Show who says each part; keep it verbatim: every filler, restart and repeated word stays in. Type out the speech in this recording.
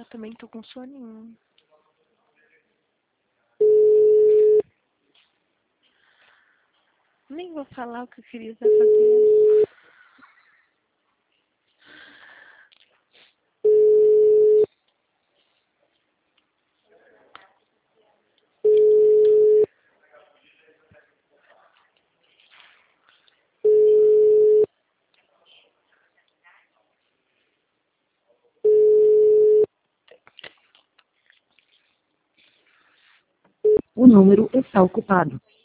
Speaker 1: também tô com soninho. Nem vou falar o que eu queria estar fazendo.
Speaker 2: O número está ocupado.